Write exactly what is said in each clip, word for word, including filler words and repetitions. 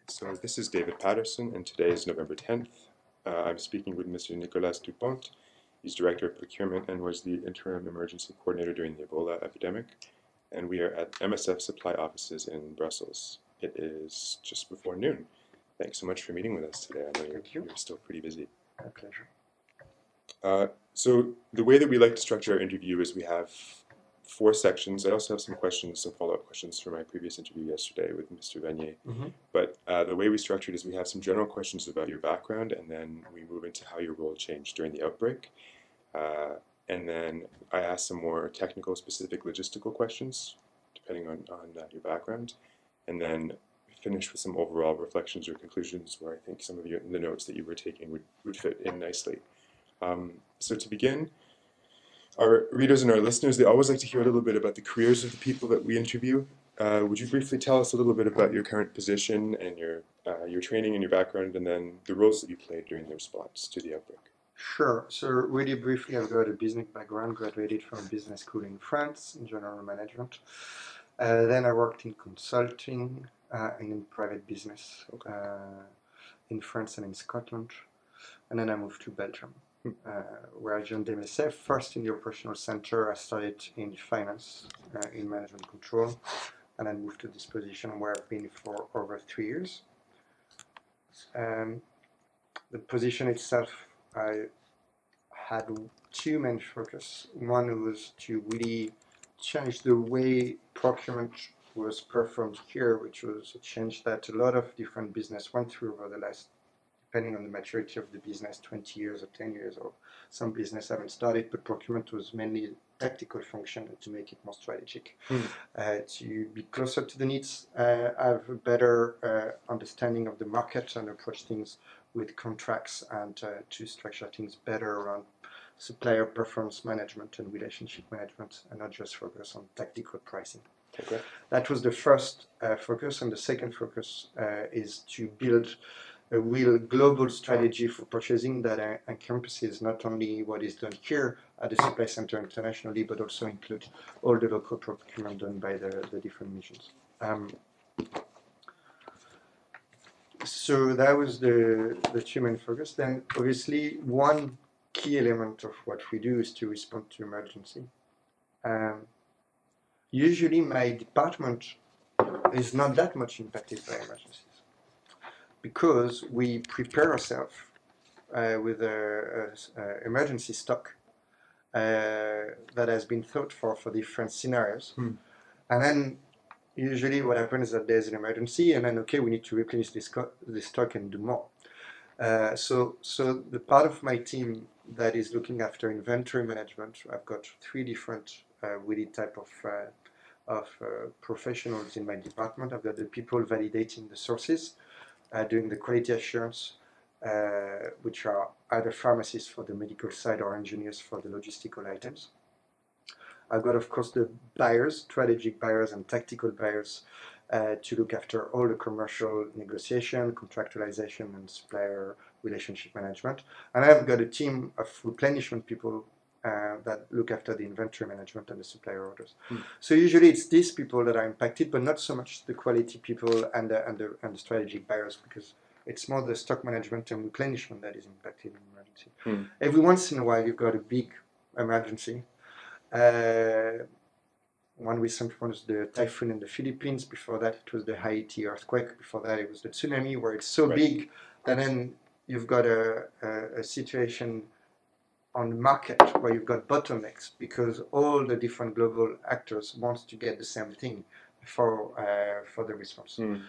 So this is David Patterson, and today is November tenth. Uh, I'm speaking with Mister Nicolas Dupont. He's Director of Procurement and was the Interim Emergency Coordinator during the Ebola epidemic. And we are at M S F Supply offices in Brussels. It is just before noon. Thanks so much for meeting with us today. I know you're, Thank you. you're still pretty busy. My pleasure. Uh, so the way that we like to structure our interview is we have four sections. I also have some questions, some follow-up questions from my previous interview yesterday with Mister Vanier. Mm-hmm. But uh, the way we structured is we have some general questions about your background, and then we move into how your role changed during the outbreak. Uh, and then I ask some more technical, specific logistical questions, depending on, on uh, your background. And then finish with some overall reflections or conclusions where I think some of your, the notes that you were taking would, would fit in nicely. Um, so to begin, our readers and our listeners, they always like to hear a little bit about the careers of the people that we interview. Uh, would you briefly tell us a little bit about your current position and your uh, your training and your background, and then the roles that you played during the response to the outbreak? Sure. So really briefly, I've got a business background, graduated from business school in France in general management. Uh, then I worked in consulting uh, and in private business Okay. uh, in France and in Scotland. And then I moved to Belgium, Hmm. uh, where I joined M S F. First in the operational center, I started in finance, uh, in management control, and then moved to this position where I've been for over three years. Um, the position itself, I had two main focus. One was to really change the way procurement was performed here, which was a change that a lot of different business went through over the last, depending on the maturity of the business, twenty years or ten years, or some business haven't started, but procurement was mainly a tactical function and to make it more strategic, Hmm. uh, to be closer to the needs, uh, have a better uh, understanding of the market and approach things with contracts, and uh, to structure things better around supplier performance management and relationship management, and not just focus on tactical pricing. Okay. That was the first uh, focus, and the second focus uh, is to build a real global strategy for purchasing that uh, encompasses not only what is done here at the supply center internationally, but also include all the local procurement done by the, the different missions. Um, so that was the, the two main focus. Then obviously one key element of what we do is to respond to emergency. Um, usually my department is not that much impacted by emergencies because we prepare ourselves uh, with a, a, a emergency stock uh, that has been thought for for different scenarios. Hmm. And then usually what happens is that there's an emergency, and then okay, we need to replenish this, this stock and do more. Uh, so, so the part of my team that is looking after inventory management, I've got three different uh, really type of uh, of uh, professionals in my department. I've got the people validating the sources, uh, doing the quality assurance, uh, which are either pharmacists for the medical side or engineers for the logistical items. I've got, of course, the buyers, strategic buyers and tactical buyers, uh, to look after all the commercial negotiation, contractualization, and supplier relationship management. And I've got a team of replenishment people uh, that look after the inventory management and the supplier orders. Hmm. So usually it's these people that are impacted, but not so much the quality people and the, and the, and the strategic buyers, because it's more the stock management and replenishment that is impacted in emergency. Hmm. Every once in a while, you've got a big emergency. Uh, one recent one was the typhoon in the Philippines. Before that, it was the Haiti earthquake. Before that, it was the tsunami, where it's so Right. big that then you've got a, a, a situation on the market where you've got bottlenecks because all the different global actors want to get the same thing for uh, for the response. Hmm.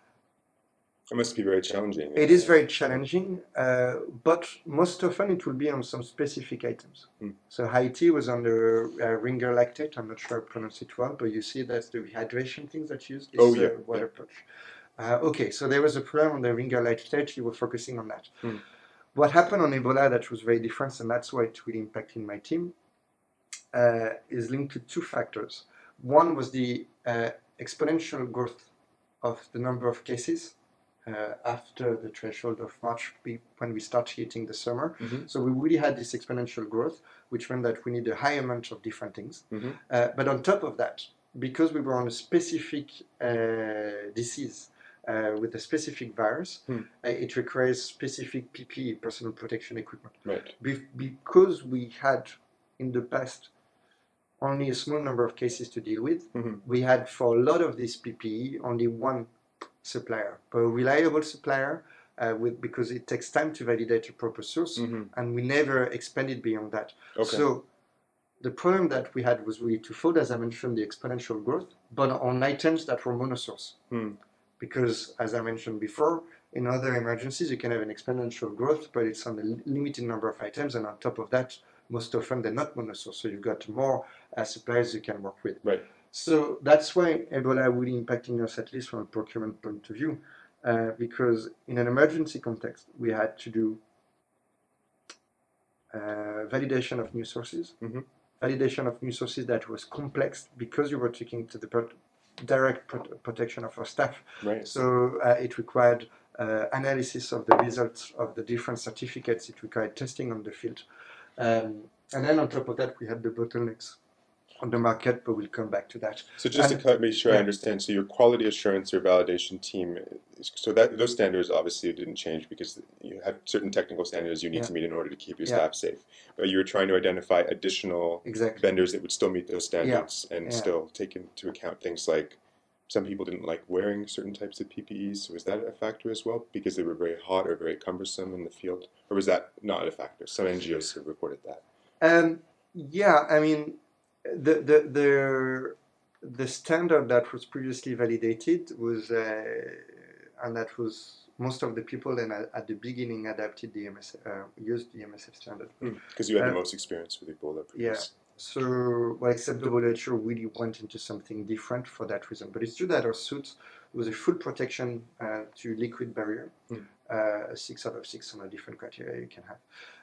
It must be very challenging. It is very challenging, uh, but most often it will be on some specific items. Hmm. So Haiti was on the uh, ringer lactate. I'm not sure I pronounce it well, but you see that's the rehydration things that use this Oh, yeah, uh, water yeah. patch. Uh, okay, so there was a problem on the ringer lactate. You were focusing on that. Hmm. What happened on Ebola that was very different, and that's why it really impacted my team, uh, is linked to two factors. One was the uh, exponential growth of the number of cases uh, after the threshold of March, when we start hitting the summer. Mm-hmm. So we really had this exponential growth, which meant that we need a high amount of different things. Mm-hmm. Uh, but on top of that, because we were on a specific uh, disease, uh, with a specific virus, Hmm. uh, it requires specific P P E, personal protection equipment. Right. Be- because we had in the past only a small number of cases to deal with, Mm-hmm. we had for a lot of this P P E only one supplier, but a reliable supplier, uh, with because it takes time to validate a proper source, Mm-hmm. and we never expanded beyond that. Okay. So the problem that we had was really twofold, as I mentioned, the exponential growth, but on items that were monosource. Hmm. Because, as I mentioned before, in other emergencies, you can have an exponential growth, but it's on a limited number of items, and on top of that, most often they're not monosource, so you've got more uh, suppliers you can work with. Right. So that's why Ebola really impacting us, at least from a procurement point of view, uh, because in an emergency context, we had to do uh, validation of new sources, mm-hmm. validation of new sources that was complex because you were taking to the pro- direct pro- protection of our staff. Right. So uh, it required uh, analysis of the results of the different certificates. It required testing on the field. Um, and then on top of that, we had the bottlenecks on the market, but we'll come back to that. So just and, to cut, make sure yeah. I understand, so your quality assurance or validation team, so that those standards obviously didn't change because you have certain technical standards you need Yeah. to meet in order to keep your Yeah. staff safe. But you were trying to identify additional Exactly. vendors that would still meet those standards and Yeah. still take into account things like some people didn't like wearing certain types of P P Es. So was that a factor as well because they were very hot or very cumbersome in the field? Or was that not a factor? Some N G Os have reported that. Um, yeah, I mean, the, the, the, the standard that was previously validated was, uh, and that was most of the people then at, at the beginning adapted the M S, uh, used the M S F standard. Because mm, you had uh, the most experience with Ebola previously. Yeah. So, well, except W H O really went into something different for that reason. But it's true that our suit was a full protection uh, to liquid barrier, mm. uh, six out of six on a different criteria you can have.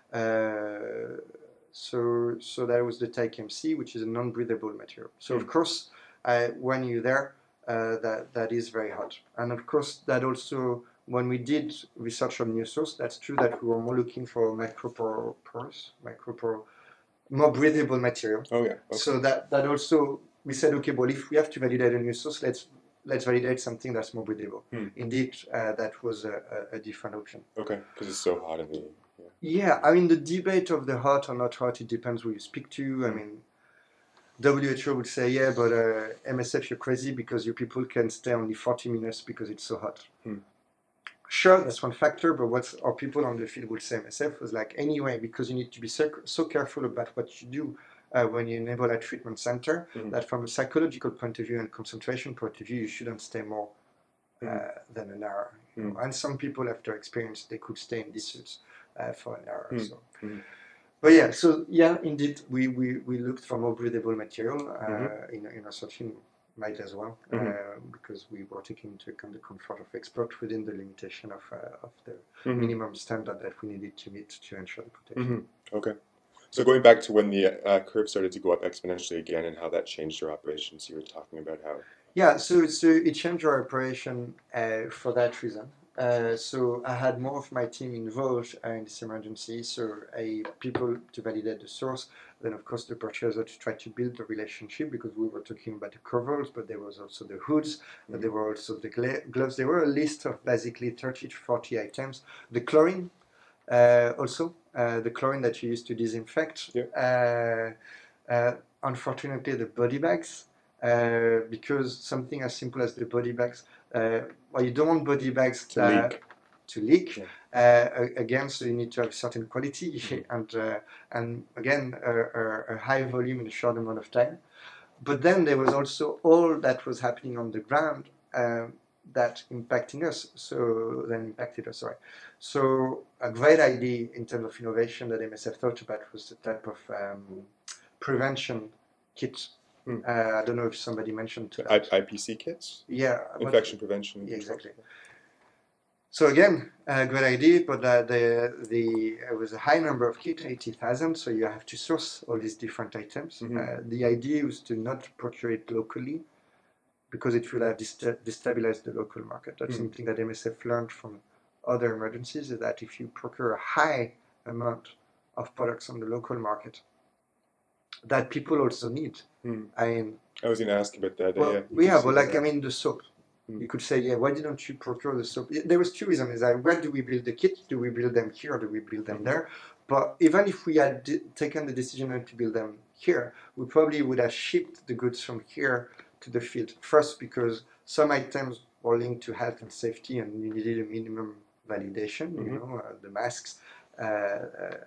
Uh, so, so that was the Type M C, which is a non-breathable material. So, mm. of course, uh, when you're there, uh, that that is very hot. And of course, that also, when we did research on new source, that's true that we were more looking for micropores, micropore. more breathable material. Oh yeah. Okay. So that that also we said, okay, well, if we have to validate a new source, let's let's validate something that's more breathable. Hmm. Indeed, uh, that was a, a, a different option. Okay, because it's so hot in the. Yeah. yeah, I mean the debate of the hot or not hot, it depends who you speak to. Hmm. I mean, W H O would say, yeah, but uh, M S F, you're crazy because your people can stay only forty minutes because it's so hot. Hmm. Sure, that's one factor, but what our people on the field would say M S F was like, anyway, because you need to be so, so careful about what you do uh, when you enable a treatment center, mm-hmm. that from a psychological point of view and concentration point of view, you shouldn't stay more uh, mm-hmm. than an hour. Mm-hmm. You know? And some people, after experience, they could stay in these suits uh, for an hour or mm-hmm. so. Mm-hmm. But yeah, so yeah, indeed, we, we, we looked for more breathable material uh, mm-hmm. in, in our searching. Might as well, mm-hmm. uh, because we were taking into account the comfort of export within the limitation of, uh, of the mm-hmm. minimum standard that we needed to meet to ensure the protection. Mm-hmm. Okay. So going back to when the uh, curve started to go up exponentially again and how that changed your operations, you were talking about how... Yeah, so, so it changed our operation uh, for that reason. Uh, so I had more of my team involved uh, in this emergency, so I, people to validate the source, then of course the purchaser to try to build the relationship, because we were talking about the coveralls, but there was also the hoods, mm-hmm. but there were also the gloves. There were a list of basically thirty to forty items. The chlorine uh, also, uh, the chlorine that you use to disinfect. Yeah. Uh, uh, unfortunately, the body bags, uh, because something as simple as the body bags, Uh, well, you don't want body bags to uh, leak. To leak. Yeah. Uh, again, so you need to have certain quality mm-hmm. and uh, and again a, a, a high volume in a short amount of time. But then there was also all that was happening on the ground uh, that impacting us. So then impacted us. Sorry. So a great idea in terms of innovation that M S F thought about was the type of um, prevention kit. Hmm. Uh, I don't know if somebody mentioned to that. I P C kits? Yeah. Infection prevention. Yeah, exactly. So again, a great idea, but uh, the the it was a high number of kits, eighty thousand. So you have to source all these different items. Mm-hmm. Uh, the idea was to not procure it locally, because it will have dest- destabilized the local market. That's mm-hmm. something that M S F learned from other emergencies, is that if you procure a high amount of products on the local market that people also need. Hmm. I mean, I was going to ask about that. Well, yeah, we have, well, like, that. I mean, the soap. Mm. You could say, yeah, why didn't you procure the soap? There was two reasons. Is that where do we build the kit? Do we build them here or do we build them Mhm. there? But even if we had d- taken the decision not to build them here, we probably would have shipped the goods from here to the field. First, because some items were linked to health and safety and you needed a minimum validation, you Mhm. know, uh, the masks, uh, uh,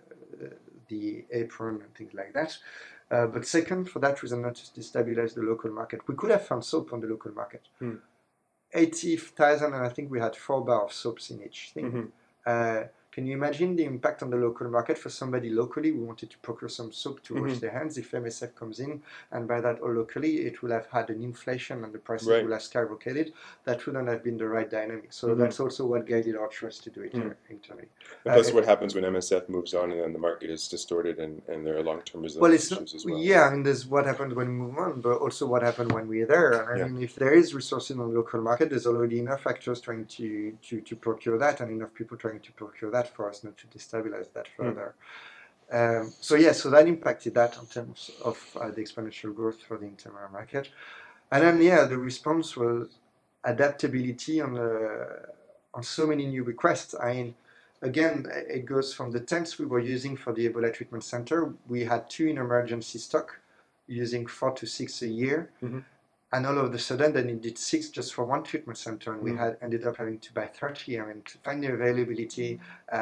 the apron and things like that. Uh, but second, for that reason, not to destabilize the local market. We could have found soap on the local market. Mm. eighty thousand, and I think we had four bar of soaps in each thing. Mhm. Uh, can you imagine the impact on the local market for somebody locally who wanted to procure some soap to wash Mhm. their hands if M S F comes in and buy that all locally? It will have had an inflation and the prices Right. will have skyrocketed. That wouldn't have been the right dynamic. So Mhm. that's also what guided our choice to do it Mm. uh, internally. And Uh, plus, it- what happens when M S F moves on and then the market is distorted and, and there are long-term Well, resilience it's not, issues as well? yeah, I mean, there's what happened when we move on, but also what happened when we're there. And I Yeah. mean, if there is resources on the local market, there's already enough actors trying to, to, to procure that and enough people trying to procure that for us not to destabilize that further. Um, so, yeah, so that impacted that in terms of uh, the exponential growth for the internal market. And then, yeah, the response was adaptability on, the, on so many new requests. I mean, again, it goes from the tents we were using for the Ebola treatment center. We had two in emergency stock, using four to six a year. Mhm. And all of a sudden, they needed six just for one treatment center, and we Mm. had ended up having to buy thirty. I mean, to find the availability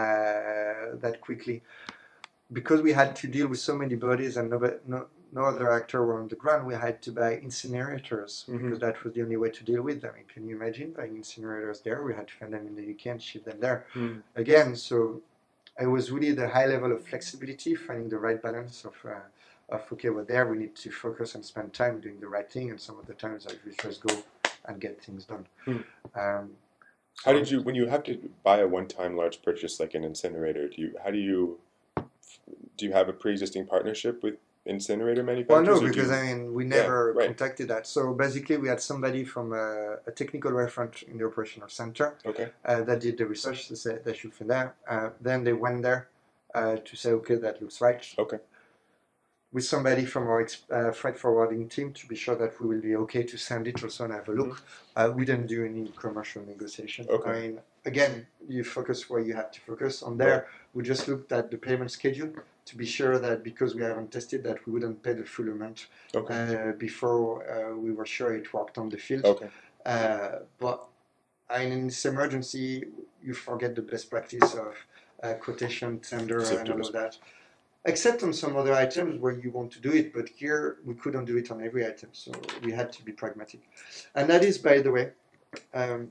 uh, that quickly, because we had to deal with so many bodies and no, no, no other actor were on the ground, we had to buy incinerators Mhm. because that was the only way to deal with them. Can you imagine buying incinerators there? We had to find them in the U K and ship them there. Mm. Again, so it was really the high level of flexibility, finding the right balance of, uh, of okay, we're there, we need to focus and spend time doing the right thing, and some of the times I we just go and get things done. Mm. Um, How so did you, when you have to buy a one-time large purchase like an incinerator, do you, how do you, do you have a pre-existing partnership with incinerator Well, manufacturers, no, or do because you? I mean, we Yeah, never right. contacted that. So basically, we had somebody from a, a technical reference in the operational center Okay. uh, that did the research to say they should fit there. Uh, then they went there uh, to say, okay, that looks right. Okay. With somebody from our ex- uh, freight forwarding team to be sure that we will be okay to send it also and have a look. Uh, we didn't do any commercial negotiation. Okay. I mean, again, you focus where you have to focus. On Right. there, we just looked at the payment schedule to be sure that because we haven't tested that, we wouldn't pay the full amount Okay. uh, before uh, we were sure it worked on the field. Okay. Uh, but in this emergency, you forget the best practice of uh, quotation, tender, Safety and all risk. of that. Except on some other items where you want to do it, but here we couldn't do it on every item, so we had to be pragmatic. And that is, by the way, um,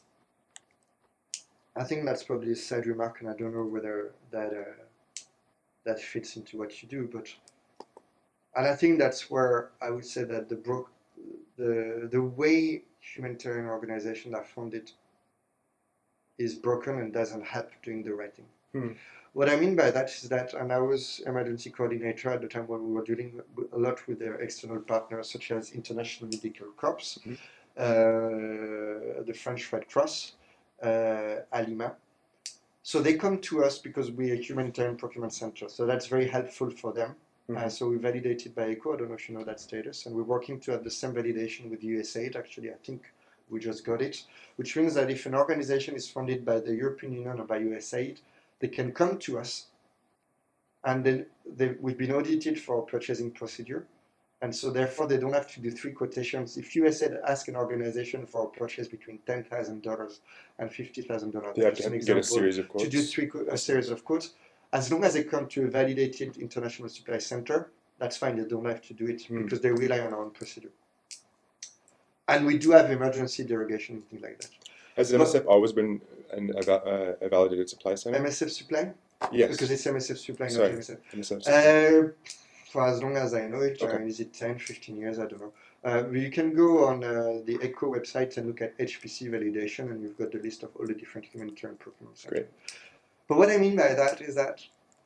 I think that's probably a side remark, and I don't know whether that uh, that fits into what you do, but and I think that's where I would say that the bro- the the way humanitarian organizations are funded is broken and doesn't help doing the right thing. Hmm. What I mean by that is that, and I was emergency coordinator at the time when we were dealing a lot with their external partners, such as International Medical Corps, Mhm. uh, the French Red Cross, uh, Alima. So they come to us because we're a humanitarian procurement center. So that's very helpful for them. Uh, Mhm. so we validated by ECHO. I don't know if you know that status. And we're working to have the same validation with U S A I D. Actually, I think we just got it, which means that if an organization is funded by the European Union or by U S A I D, they can come to us and then they, we've been audited for purchasing procedure. And so therefore they don't have to do three quotations. If U S A I D asks an organization for a purchase between ten thousand dollars and fifty thousand dollars, They have just to an have, get a example, series of to do quotes. three a series of quotes, as long as they come to a validated international supply center, that's fine. They don't have to do it Hmm. because they rely on our own procedure. And we do have emergency derogation and things like that. Has But M S F always been an, a, va- uh, a validated supply center? M S F supply? Yes. Because it's M S F supply, not Sorry. M S F. M S F supply. Uh, for as long as I know it, Okay. uh, is it ten, fifteen years? I don't know. Uh, you can go on uh, the ECHO website and look at H P C validation, and you've got the list of all the different humanitarian procurement centers. Great. But what I mean by that is that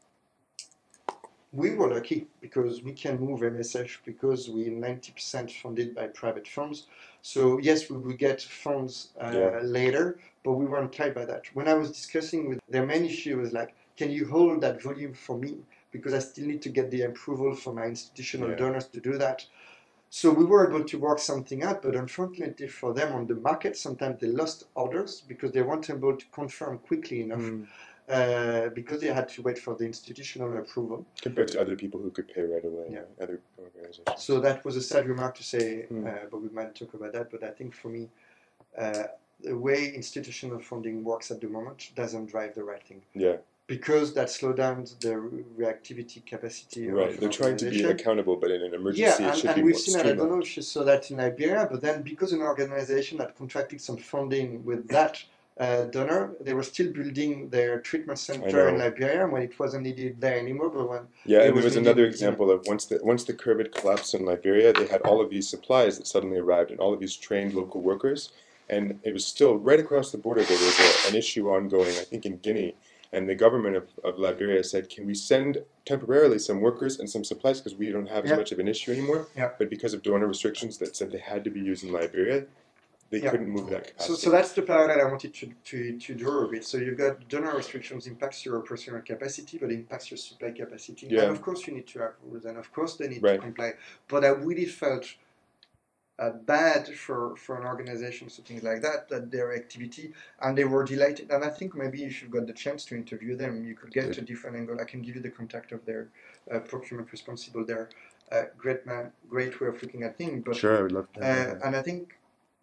we were lucky because we can move M S F because we're ninety percent funded by private firms. So yes, we will get funds uh, Yeah. later, but we weren't tied by that. When I was discussing with their main issue was like, can you hold that volume for me? Because I still need to get the approval from my institutional Yeah. donors to do that. So we were able to work something out, but unfortunately for them on the market, sometimes they lost orders because they weren't able to confirm quickly enough. Mm. Uh, because they had to wait for the institutional approval. Compared to other people who could pay right away, Yeah. other organizations. So that was a sad remark to say, Mm. uh, but we might talk about that. But I think for me, uh, the way institutional funding works at the moment doesn't drive the right thing. Yeah. Because that slows down the reactivity capacity Right. of They're trying to be organization. accountable, but in an emergency, Yeah, it and, should and be we've more seen that. I don't know streamlined. if you saw that in Liberia, but then because an organization had contracted some funding with that uh, donor, they were still building their treatment center in know. Liberia when it wasn't needed there anymore. But when Yeah, it and there was was needed, another you know, example of once the once the curve had collapsed in Liberia, they had all of these supplies that suddenly arrived and all of these trained local workers, and it was still right across the border. There was a, an issue ongoing, I think, in Guinea, and the government of, of Liberia said, "Can we send temporarily some workers and some supplies because we don't have as Yeah. much of an issue anymore?" Yeah. But because of donor restrictions that said they had to be used in Liberia, they Yeah. couldn't move that capacity. So, so that's the parallel I wanted to, to, to draw a bit. So you've got donor restrictions impacts your personal capacity, but impacts your supply capacity. Yeah. And of course you need to have rules, and of course they need Right. to comply. But I really felt uh, bad for, for an organization, so things like that, that their activity, and they were delighted. And I think maybe if you got the chance to interview them, you could get Good. a different angle. I can give you the contact of their uh, procurement responsible there. Uh, great man, great way of looking at things. But Sure, I would love to have uh, that. and I think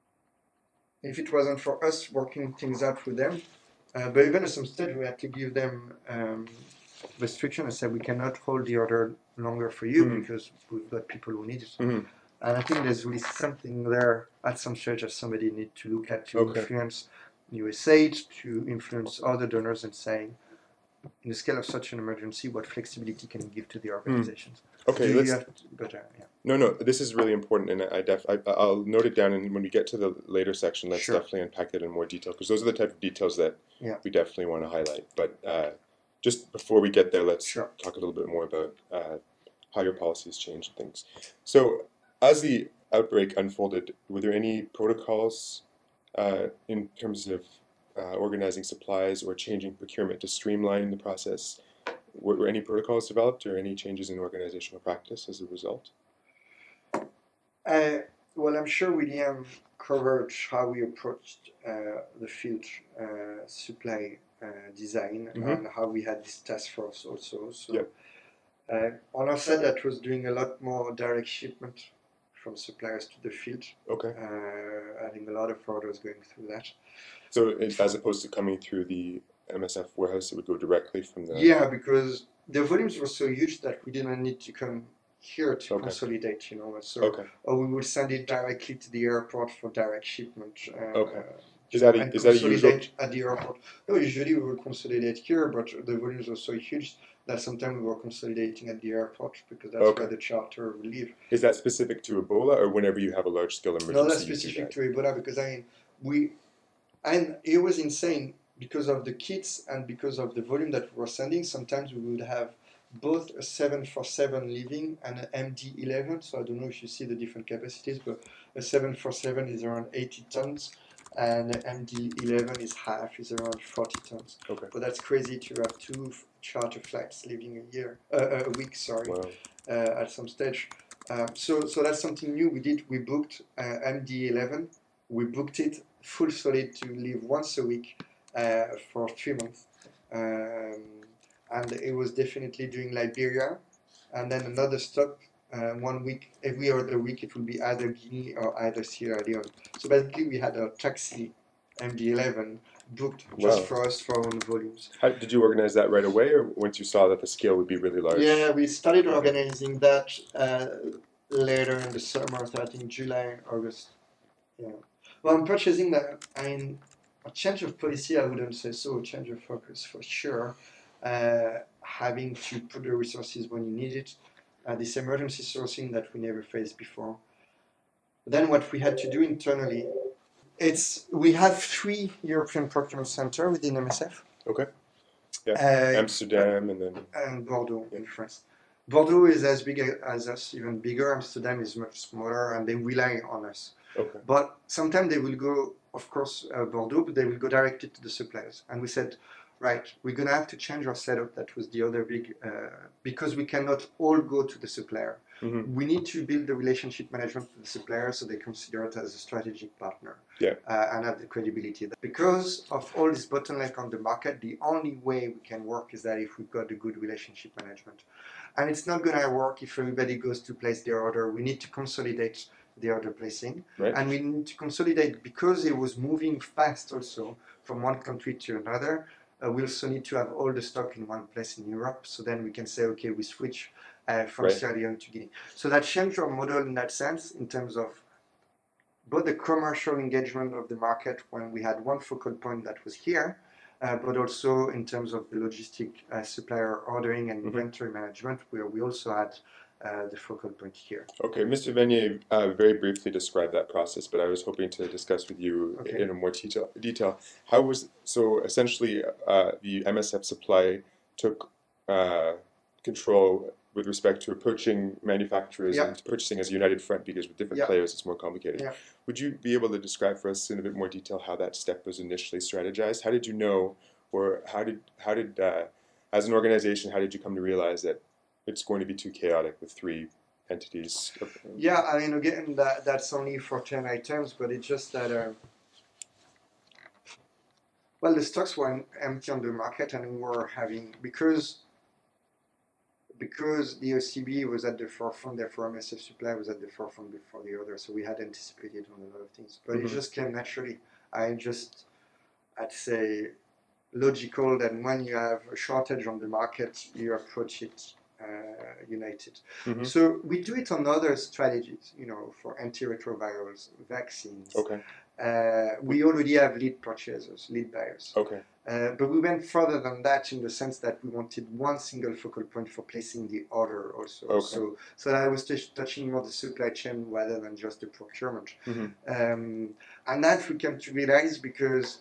if it wasn't for us working things out with them, uh, but even at some stage we had to give them um, restriction and say we cannot hold the order longer for you Mhm. because we've got people who need it. Mhm. And I think there's really something there at some stage that somebody need to look at to Okay. influence U S A I D, to influence other donors and saying, in the scale of such an emergency, what flexibility can we give to the organizations? Okay, Do let's. you have to, but uh, yeah. No, no, this is really important, and I def I, I'll note it down, and when we get to the later section, let's Sure. definitely unpack that in more detail, because those are the type of details that Yeah. we definitely want to highlight. But uh, just before we get there, let's Sure. talk a little bit more about uh, how your policies change and things. So, as the outbreak unfolded, were there any protocols uh, in terms of uh, organizing supplies or changing procurement to streamline the process? Were, were any protocols developed or any changes in organizational practice as a result? Uh, well, I'm sure William covered how we approached uh, the field uh, supply uh, design Mhm. and how we had this task force also. So, Yep. uh, on our side, that was doing a lot more direct shipment from suppliers to the field, Okay. uh, having a lot of orders going through that. So it, as opposed to coming through the M S F warehouse, it would go directly from the. Yeah, because the volumes were so huge that we didn't need to come here to Okay. consolidate, you know. So, Okay. or we would send it directly to the airport for direct shipment. Uh, Okay. you Is that know, a, and is that a usual? consolidate at the airport. No, usually we would consolidate here, but the volumes were so huge that sometimes we were consolidating at the airport because that's Okay. where the charter will leave. Is that specific to Ebola, or whenever you have a large scale emergency? No, that's you do specific that? to Ebola because I mean we, and it was insane because of the kits and because of the volume that we were sending. Sometimes we would have both a seven forty-seven leaving and an M D eleven. So I don't know if you see the different capacities, but a seven forty-seven is around eighty tons, and an M D eleven is half, is around forty tons. Okay. But that's crazy to have two charter flights leaving a year, uh, a week, sorry, Wow. uh, at some stage. Um, so, so that's something new we did. We booked uh, M D eleven. We booked it full solid to leave once a week uh, for three months. Um, and it was definitely during Liberia. And then another stop, uh, one week, every other week, it will be either Guinea or either Sierra Leone. So basically, we had a taxi M D eleven booked just Wow. for us for our own volumes. How, did you organize that right away, or once you saw that the scale would be really large? Yeah, we started organizing that uh, later in the summer, so I think July, August. Yeah. Well, I'm purchasing that. I mean, a change of policy, I wouldn't say so. A change of focus for sure. Uh, having to put the resources when you need it. Uh, this emergency sourcing that we never faced before. Then what we had to do internally, it's we have three European procurement centers within M S F. Okay. Yeah. Uh, Amsterdam and then. and Bordeaux Yeah. in France. Bordeaux is as big as us, even bigger. Amsterdam is much smaller, and they rely on us. Okay. But sometimes they will go, of course, uh, Bordeaux, but they will go directly to the suppliers. And we said, right, we're going to have to change our setup. That was the other big, uh, because we cannot all go to the supplier. Mm-hmm. We need to build the relationship management with the supplier so they consider it as a strategic partner, yeah. uh, and have the credibility. Because of all this bottleneck on the market, the only way we can work is that if we've got a good relationship management. And it's not going to work if everybody goes to place their order. We need to consolidate the order placing. Right. And we need to consolidate because it was moving fast also from one country to another. Uh, we also need to have all the stock in one place in Europe. So then we can say, okay, we switch uh, from Right. Sierra Leone to Guinea. So that changed our model in that sense in terms of both the commercial engagement of the market when we had one focal point that was here, uh, but also in terms of the logistic uh, supplier ordering and Mm-hmm. inventory management, where we also had uh, the focal point here. Okay, Mister Venier uh, very briefly described that process, but I was hoping to discuss with you Okay. in a more detail. detail. How was so essentially uh, the M S F supply took uh, control with respect to approaching manufacturers Yeah. and purchasing as a united front, because with different Yeah. players it's more complicated. Yeah. Would you be able to describe for us in a bit more detail how that step was initially strategized? How did you know, or how did how did uh, as an organization, how did you come to realize that it's going to be too chaotic with three entities? Yeah, I mean, again, that, that's only for ten items, but it's just that, uh, well, the stocks were empty on the market and we were having, because because the O C B was at the forefront, therefore M S F Supply was at the forefront before the other, so we had anticipated on a lot of things. But mm-hmm. it just came naturally. I just, I'd say, logical that when you have a shortage on the market, you approach it uh, united. Mm-hmm. So we do it on other strategies, you know, for antiretrovirals, vaccines. Okay. Uh, we already have lead purchasers, lead buyers. Okay. Uh, but we went further than that in the sense that we wanted one single focal point for placing the order also. Okay. So, so I was t- touching more the supply chain rather than just the procurement. Mm-hmm. Um, and that we came to realize because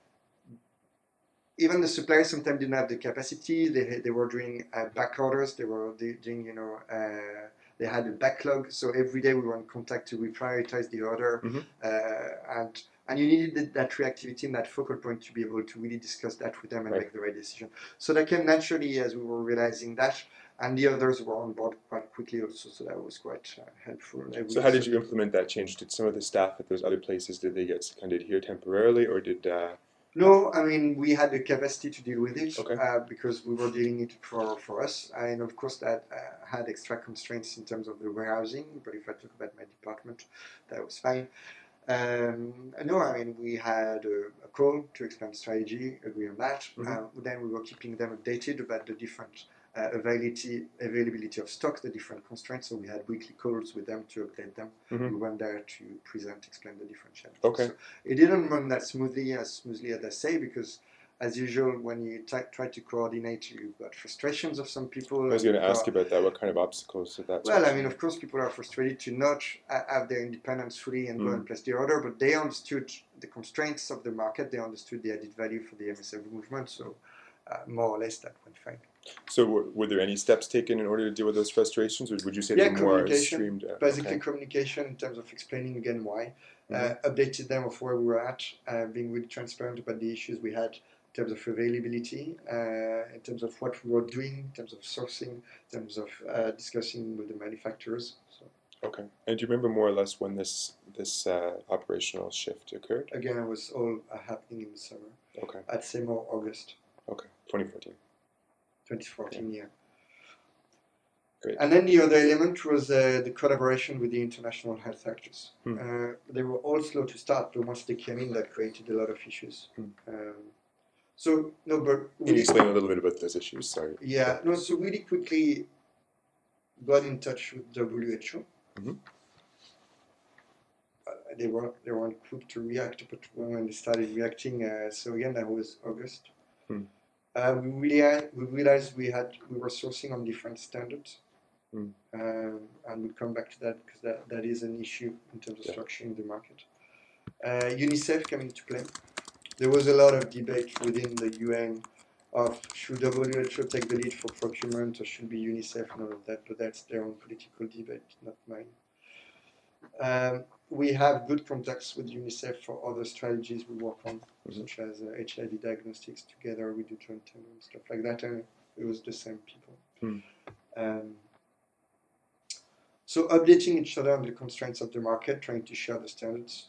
even the suppliers sometimes didn't have the capacity. They they were doing uh, back orders. They were doing, you know, uh, they had a backlog. So every day we were in contact to reprioritize the order, mm-hmm. uh, and and you needed that reactivity and that focal point to be able to really discuss that with them and right. make the right decision. So that came naturally as we were realizing that, and the others were on board quite quickly also. So that was quite uh, helpful. So how did you implement that change? Did some of the staff at those other places, did they get seconded here temporarily, or did? Uh, No, I mean, we had the capacity to deal with it okay. uh, because we were dealing it for, for us. And of course, that uh, had extra constraints in terms of the warehousing. But if I talk about my department, that was fine. Um, no, I mean, we had a, a call to expand strategy, agree on that. Mm-hmm. Uh, then we were keeping them updated about the different uh, availability, availability of stock, the different constraints. So we had weekly calls with them to update them. Mm-hmm. We went there to present, explain the different challenges. Okay. So it didn't run that smoothly, as smoothly as I say, because as usual, when you t- try to coordinate, you've got frustrations of some people. I was going to ask you about that. What kind of obstacles did that? Well, I mean, of course, people are frustrated to not have their independence fully and go mm. and place the order, but they understood the constraints of the market. They understood the added value for the M S F movement, so uh, more or less that went fine. So, were, were there any steps taken in order to deal with those frustrations, or would you say yeah, they were more communication, streamed? Uh, basically okay. communication in terms of explaining again why, mm-hmm. uh, updated them of where we were at, uh, being really transparent about the issues we had in terms of availability, uh, in terms of what we were doing, in terms of sourcing, in terms of uh, discussing with the manufacturers. So. Okay. And do you remember more or less when this this uh, operational shift occurred? Again, it was all uh, happening in the summer. Okay. I'd say more August. Okay. twenty fourteen. twenty fourteen, yeah. yeah. Great. And then the other element was uh, the collaboration with the international health actors. Hmm. Uh, they were all slow to start, but once they came in, that created a lot of issues. Hmm. Um, so, no, but... Really, Can you explain a little bit about those issues? Sorry. Yeah, no, so really quickly got in touch with W H O. Mm-hmm. Uh, they, weren't, they weren't quick to react, but when they started reacting, uh, so again, that was August. Hmm. Uh, we, realized, we realized we, had, we were sourcing on different standards. Mm. Um, and we'll come back to that because that, that is an issue in terms of yeah. structuring the market. Uh, UNICEF came into play. There was a lot of debate within the U N of should W H O take the lead for procurement or should be UNICEF and all of that, but that's their own political debate, not mine. Um, we have good contacts with UNICEF for other strategies we work on, Mhm. such as uh, H I V diagnostics. Together we do joint tender and stuff like that, and it was the same people. Mm. Um, so updating each other on the constraints of the market, trying to share the standards.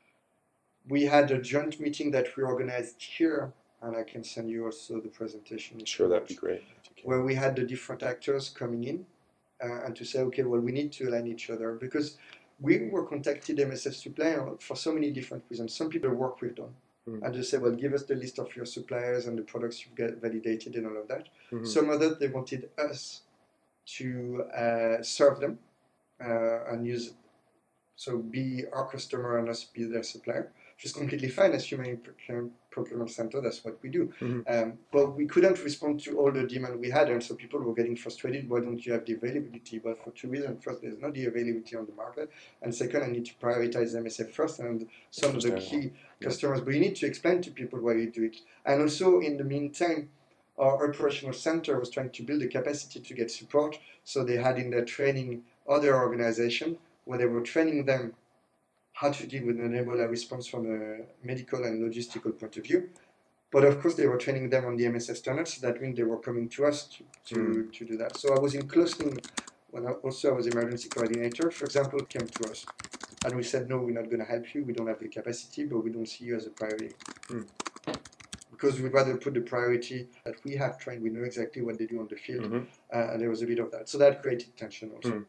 We had a joint meeting that we organized here, and I can send you also the presentation. Sure, that'd be great if you can. Where we had the different actors coming in uh, and to say, okay, well, we need to align each other because we were contacted M S F supplier for so many different reasons. Some people work with them Mm. and just say, well, give us the list of your suppliers and the products you get validated and all of that. Mhm. Some others, they wanted us to uh, serve them uh, and use, so be our customer and us be their supplier, which is completely fine as human procurement- procurement center. That's what we do. Mhm. Um, but we couldn't respond to all the demand we had, and so people were getting frustrated. Why don't you have the availability? But for two reasons: first, there's not the availability on the market, and second, I need to prioritize M S F first and some of the Understandable. key Yeah. customers. But you need to explain to people why you do it, and also in the meantime. Our operational center was trying to build the capacity to get support, so they had in their training other organization where they were training them how to deal with an Ebola response from a medical and logistical point of view. But of course, they were training them on the M S F standards, so that means they were coming to us to, to, Mm. to do that. So I was in close link when I, also I was emergency coordinator, for example, came to us. And we said, no, we're not going to help you. We don't have the capacity, but we don't see you as a priority. Mm. Because we'd rather put the priority that we have trained, we know exactly what they do on the field, Mhm. uh, and there was a bit of that. So that created tension also.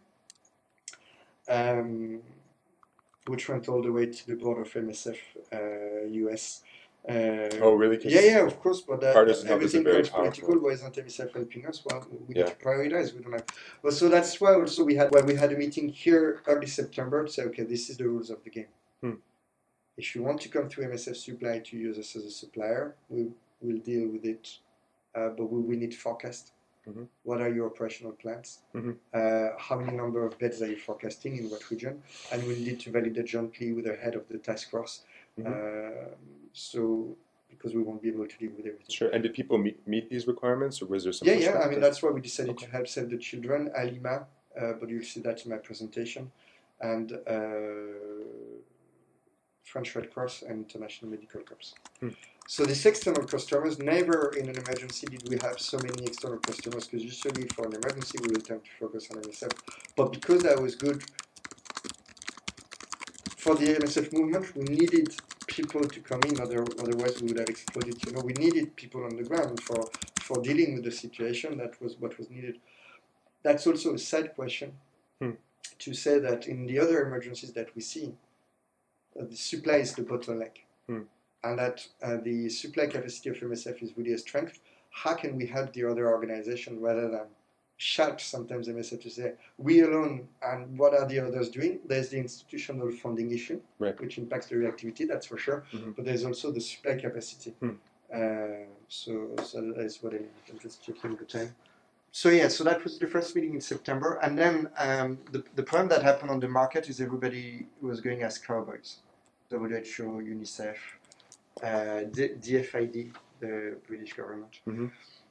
Mm. Um, which went all the way to the board of M S F uh, U S. Uh, Oh, really? 'Cause yeah, yeah, of course, but that, partisan help is a everything very becomes political. powerful. Why isn't M S F helping us? Well, we Yeah. need to prioritize. We don't have. Well, so that's why also we had well, we had a meeting here early September to say, okay, this is the rules of the game. Hmm. If you want to come to M S F Supply to use us as a supplier, we will deal with it, uh, but we will need forecast. Mhm. What are your operational plans? Mhm. Uh, how many number of beds are you forecasting in what region? And we need to validate jointly with the head of the task force. Mhm. Uh, so because we won't be able to deal with everything. Sure. And did people meet, meet these requirements, or was there some Yeah, pushback? yeah. I mean, or- that's why we decided Okay. to help Save the Children, Alima, uh, but you'll see that in my presentation, and uh, French Red Cross and International Medical Corps. Hmm. So these external customers, never in an emergency did we have so many external customers, because usually for an emergency we will tend to focus on M S F. But because that was good for the M S F movement, we needed people to come in, other, otherwise we would have exploded. You know, we needed people on the ground for, for dealing with the situation. That was what was needed. That's also a side question Hmm. to say that in the other emergencies that we see, uh, the supply is the bottleneck. Hmm. And that uh, the supply capacity of M S F is really a strength. How can we help the other organization rather than shout sometimes M S F to say, we alone and what are the others doing? There's the institutional funding issue, Right. which impacts the reactivity, that's for sure. Mhm. But there's also the supply capacity. Hmm. Uh, so, so that's what I mean. I'm just checking the time. So yeah, so that was the first meeting in September. And then um, the, the problem that happened on the market is everybody was going as cowboys. W H O, UNICEF, uh, D- DFID, the British government. Mm-hmm.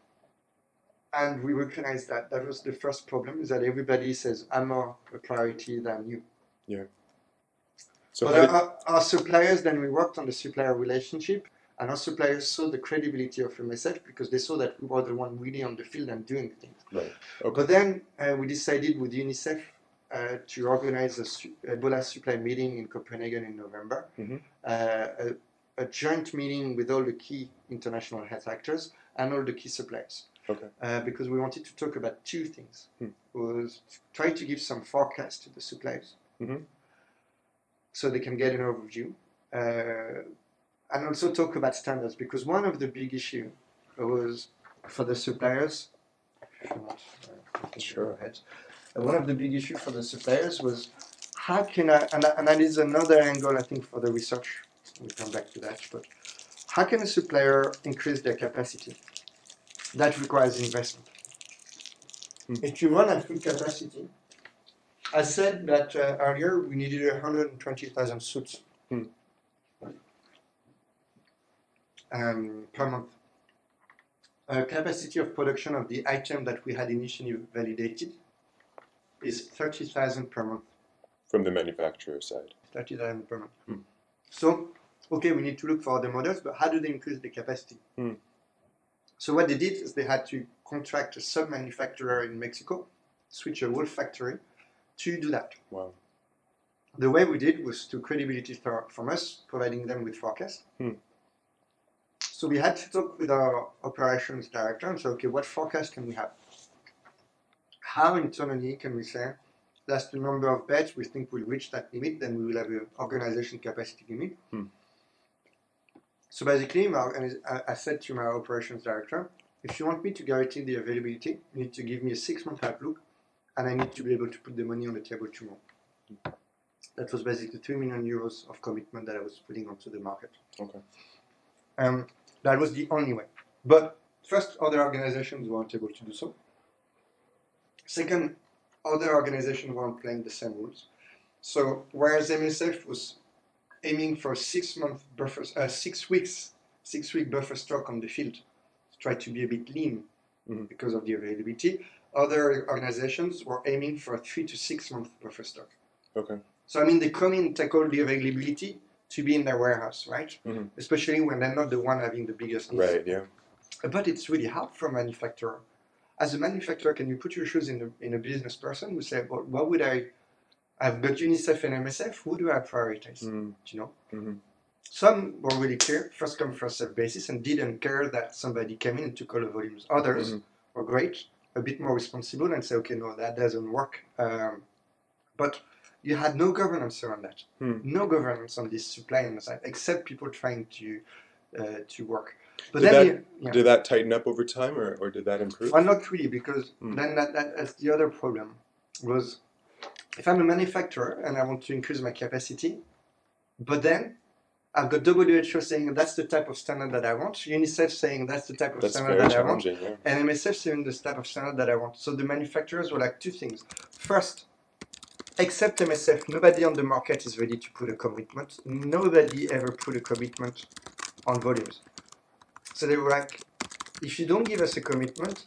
And we recognized that that was the first problem, is that everybody says, I'm more a priority than you. Yeah. So but how did... our, our suppliers, then we worked on the supplier relationship, and our suppliers saw the credibility of M S F because they saw that we were the one really on the field and doing things. Right. Okay. But then uh, we decided with UNICEF uh, to organize a su- Ebola supply meeting in Copenhagen in November, Mm-hmm. uh, a, a joint meeting with all the key international health actors and all the key suppliers. Okay. Uh, because we wanted to talk about two things. Hmm. Was try to give some forecast to the suppliers, Mm-hmm. so they can get an overview, uh, and also talk about standards, because one of the big issue was for the suppliers. If you want, uh, Sure. go ahead. Uh, one of the big issue for the suppliers was how can I, and, and that is another angle I think for the research. We'll come back to that, but how can a supplier increase their capacity? That requires investment. Hmm. If you run at full capacity, I said that uh, earlier we needed one hundred twenty thousand suits Hmm. um, per month. Uh, capacity of production of the item that we had initially validated is thirty thousand per month. From the manufacturer side. Started at impairment. Hmm. So, okay, we need to look for other models, but how do they increase the capacity? Hmm. So what they did is they had to contract a sub-manufacturer in Mexico, switch a whole factory to do that. Wow. The way we did was to credibility for, from us, providing them with forecast. Hmm. So we had to talk with our operations director and say, okay, what forecast can we have? How internally can we say, that's the number of beds we think will reach that limit, then we will have an organization capacity limit. Hmm. So basically, my, I said to my operations director, if you want me to guarantee the availability, you need to give me a six-month outlook, and I need to be able to put the money on the table tomorrow. That was basically three million euros of commitment that I was putting onto the market. Okay. Um, that was the only way. But first, other organizations weren't able to do so. Second, other organizations weren't playing the same rules. So whereas M S F was aiming for six month buffer, uh, six weeks, six week buffer stock on the field, to try to be a bit lean mm-hmm. because of the availability, other organizations were aiming for a three to six month buffer stock. Okay. So I mean, they come in and tackle the availability to be in their warehouse, right? Mm-hmm. Especially when they're not the one having the biggest needs. Right. Yeah. But it's really hard for a manufacturer. As a manufacturer, can you put your shoes in a, in a business person who say, well, what would I, I've got UNICEF and M S F, who do I prioritize? Mm-hmm. You know? Mm-hmm. Some were really clear, first come, first served basis, and didn't care that somebody came in and took all the volumes. Others mm-hmm. were great, a bit more responsible, and say, okay, no, that doesn't work. Um, but you had no governance around that. Mm. No governance on this supply and side, except people trying to uh, to work. But did then that, you, yeah. did that tighten up over time, or, or did that improve? Well, not really, because mm. then that, that, that's the other problem. Was if I'm a manufacturer and I want to increase my capacity, but then I've got W H O saying that's the type of standard that I want, UNICEF saying that's the type of that's standard that I want, yeah. and M S F saying the type of standard that I want. So the manufacturers were like two things. First, except M S F, nobody on the market is ready to put a commitment. Nobody ever put a commitment on volumes. So they were like, if you don't give us a commitment,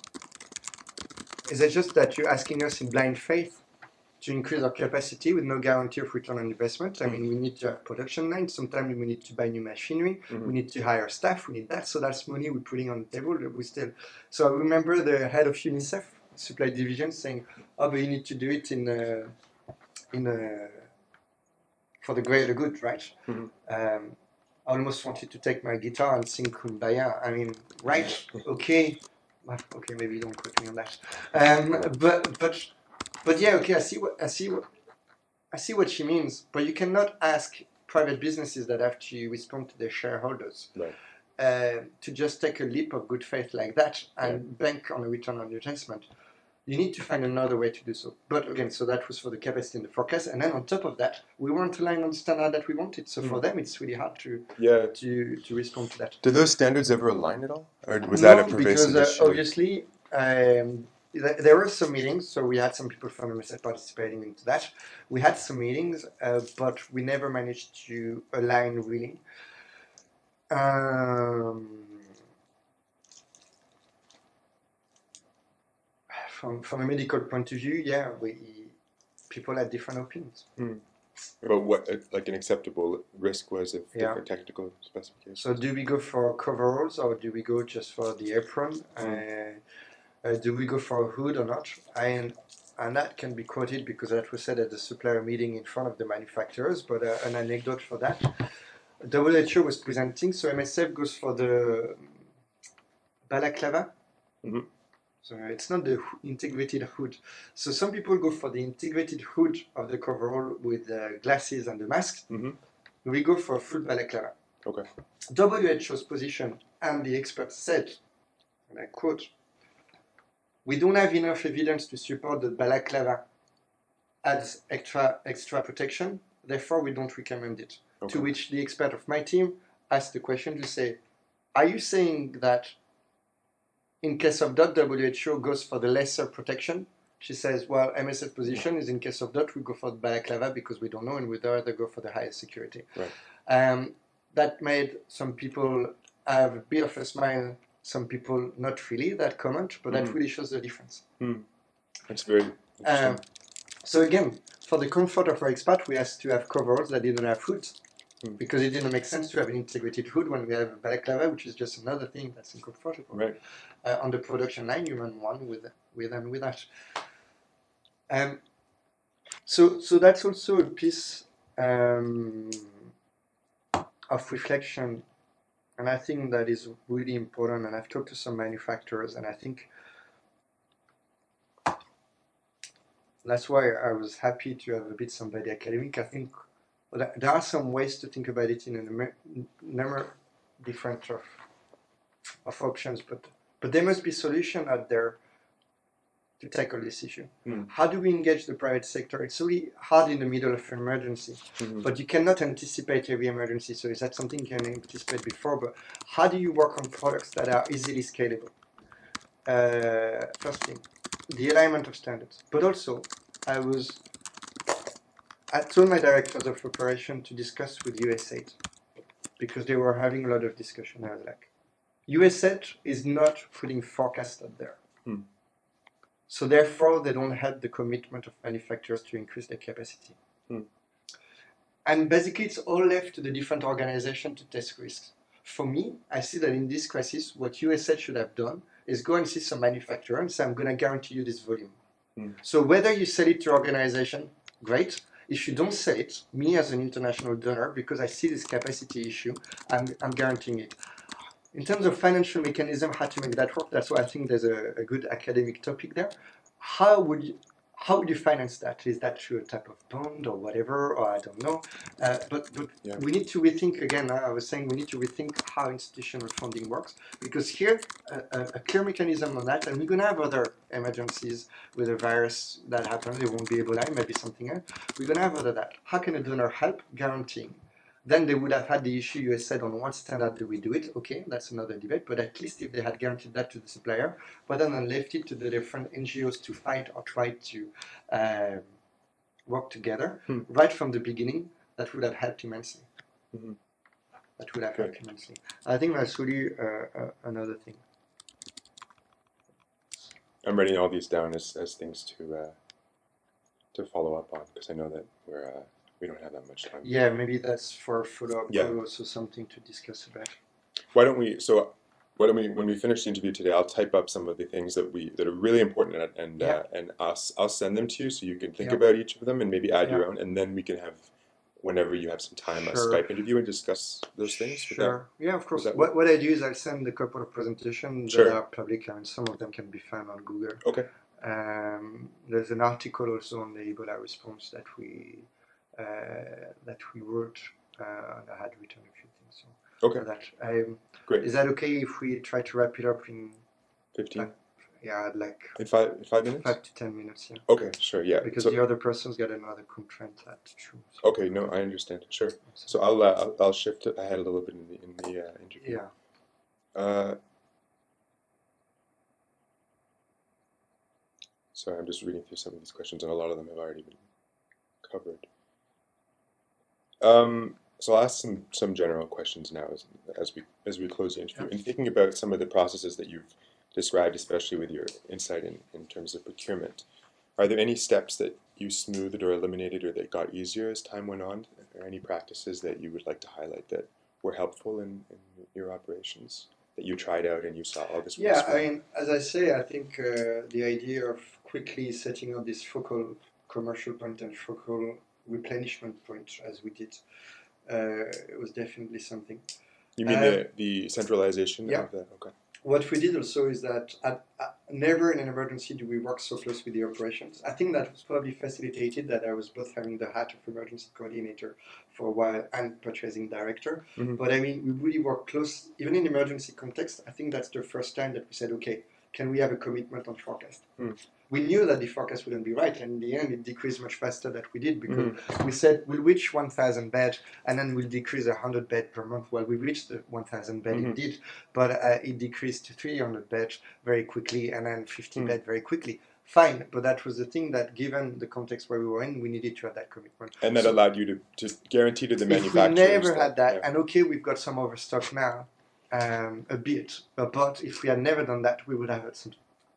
is it just that you're asking us in blind faith to increase our capacity with no guarantee of return on investment? I mean, we need to have production lines. Sometimes we need to buy new machinery. Mm-hmm. We need to hire staff. We need that. So that's money we're putting on the table. We still. So I remember the head of UNICEF supply division saying, "Oh, but you need to do it in uh, in uh, for the greater good, right?" Mm-hmm. Um, I almost wanted to take my guitar and sing Kumbaya. I mean, right? Okay, okay, maybe don't quote me on that. Um, but but. But yeah, okay, I see what I see what I see what she means. But you cannot ask private businesses that have to respond to their shareholders right. uh, to just take a leap of good faith like that and yeah. bank on a return on your investment. You need to find another way to do so. But again, so that was for the capacity and the forecast. And then on top of that, we weren't aligned on the standard that we wanted. So mm. for them, it's really hard to yeah. to to respond to that. Did those standards ever align at all, or was no, that a pervasive because uh, issue? obviously. Um, There were some meetings, so we had some people from M S F participating into that. We had some meetings, uh, but we never managed to align really. Um, from from a medical point of view, yeah, we people had different opinions. Mm. About what uh, like an acceptable risk was of yeah. different technical specifications. So do we go for coveralls or do we go just for the apron? Mm. Uh, Uh, do we go for a hood or not? And, and that can be quoted because that was said at the supplier meeting in front of the manufacturers, but uh, an anecdote for that. W H O was presenting, so M S F goes for the balaclava. Mm-hmm. So it's not the integrated hood. So some people go for the integrated hood of the coverall with the glasses and the mask. Mm-hmm. We go for a full balaclava. Okay. W H O's position and the experts said, and I quote, "We don't have enough evidence to support that balaclava adds extra extra protection, therefore we don't recommend it." Okay. To which the expert of my team asked the question to say, are you saying that in case of dot, W H O goes for the lesser protection? She says, well, M S F position is in case of dot, we go for the balaclava because we don't know, and we'd rather go for the highest security. Right. Um, that made some people have a bit of a smile. Some people not really that comment, but mm. that really shows the difference. Mm. That's very interesting. Um, So again, for the comfort of our expat, we asked to have covers that didn't have hoods. Hmm. Because it didn't make sense to have an integrated hood when we have a balaclava, which is just another thing that's uncomfortable. Right. Uh, on the production line, you run one with with and without. Um, so so that's also a piece um, of reflection, and I think that is really important. And I've talked to some manufacturers, and I think that's why I was happy to have a bit somebody academic. I think there are some ways to think about it in a number different of, of options, but but there must be solution out there to tackle this issue. Mm. How do we engage the private sector? It's really hard in the middle of an emergency, mm-hmm. but you cannot anticipate every emergency. So is that something you can anticipate before? But how do you work on products that are easily scalable? Uh, first thing, the alignment of standards. But also, I was, I told my directors of operation to discuss with U S A I D because they were having a lot of discussion. I was like, U S A I D is not putting forecasts out there. Hmm. So therefore, they don't have the commitment of manufacturers to increase their capacity. Hmm. And basically, it's all left to the different organizations to test risks. For me, I see that in this crisis, what U S A I D should have done is go and see some manufacturer and say, I'm going to guarantee you this volume. Hmm. So whether you sell it to organization, great. If you don't sell it, me as an international donor, because I see this capacity issue, I'm, I'm guaranteeing it. In terms of financial mechanism, how to make that work, that's why I think there's a, a good academic topic there. How would you, how would you finance that? Is that through a type of bond or whatever, or I don't know. Uh, but but yeah. We need to rethink, again, I was saying we need to rethink how institutional funding works, because here, a, a, a clear mechanism on that, and we're going to have other emergencies with a virus that happens, it won't be Ebola, it might be something else. We're going to have other that. How can a donor help guaranteeing? Then they would have had the issue you said on what standard do we do it. Okay, that's another debate. But at least if they had guaranteed that to the supplier, but then left it to the different N G Os to fight or try to uh, work together hmm. right from the beginning, that would have helped immensely. Mm-hmm. That would have helped immensely. I think that's really uh, uh, another thing. I'm writing all these down as, as things to uh, to follow up on, because I know that we're. Uh, We don't have that much time. Yeah, maybe that's for follow-up yeah. call, also something to discuss about. Why don't we? So, why don't we? When we finish the interview today, I'll type up some of the things that we that are really important, and and yeah. uh, and us. I'll send them to you so you can think yeah. about each of them and maybe add yeah. your own, and then we can have, whenever you have some time, sure. a Skype interview and discuss those things. Sure. That, yeah, of course. What what I do is I send a couple of presentations sure. that are public, and some of them can be found on Google. Okay. Um, there's an article also on the Ebola response that we. Uh, that we wrote, uh, and I had written a few things. So okay. That, um, Great. Is that okay if we try to wrap it up in fifteen? Uh, yeah, like in five in five minutes. Five to ten minutes. Yeah. Okay, sure. Yeah. Because so, the other person's got another constraint at two. So. Okay. No, I understand. Sure. So I'll uh, I'll, I'll shift it ahead a little bit in the in the uh, interview. Yeah. Uh, sorry, I'm just reading through some of these questions, and a lot of them have already been covered. Um, so I'll ask some, some general questions now as, as we as we close the interview. In thinking about some of the processes that you've described, especially with your insight in, in terms of procurement, are there any steps that you smoothed or eliminated or that got easier as time went on? Are there any practices that you would like to highlight that were helpful in, in your operations, that you tried out and you saw, oh, this Yeah, I mean, as I say, I think uh, the idea of quickly setting up this focal commercial point and focal replenishment point, as we did, uh, it was definitely something. You mean um, the, the centralization yeah. of that? Okay. What we did also is that at, at, never in an emergency do we work so close with the operations. I think that was probably facilitated that I was both having the hat of emergency coordinator for a while and purchasing director. Mm-hmm. But I mean, we really work close, even in emergency context. I think that's the first time that we said, okay, can we have a commitment on forecast? Mm. We knew that the forecast wouldn't be right, and in the end, it decreased much faster than we did, because mm-hmm. we said we'll reach one thousand beds, and then we'll decrease one hundred beds per month. Well, we reached the one thousand beds mm-hmm. indeed, but uh, it decreased to three hundred beds very quickly, and then fifty mm-hmm. beds very quickly. Fine, but that was the thing that, given the context where we were in, we needed to have that commitment. And that so, allowed you to, to guarantee to the manufacturers. If we never had that, yeah. and okay, we've got some overstock now, um, a bit, but if we had never done that, we would have had some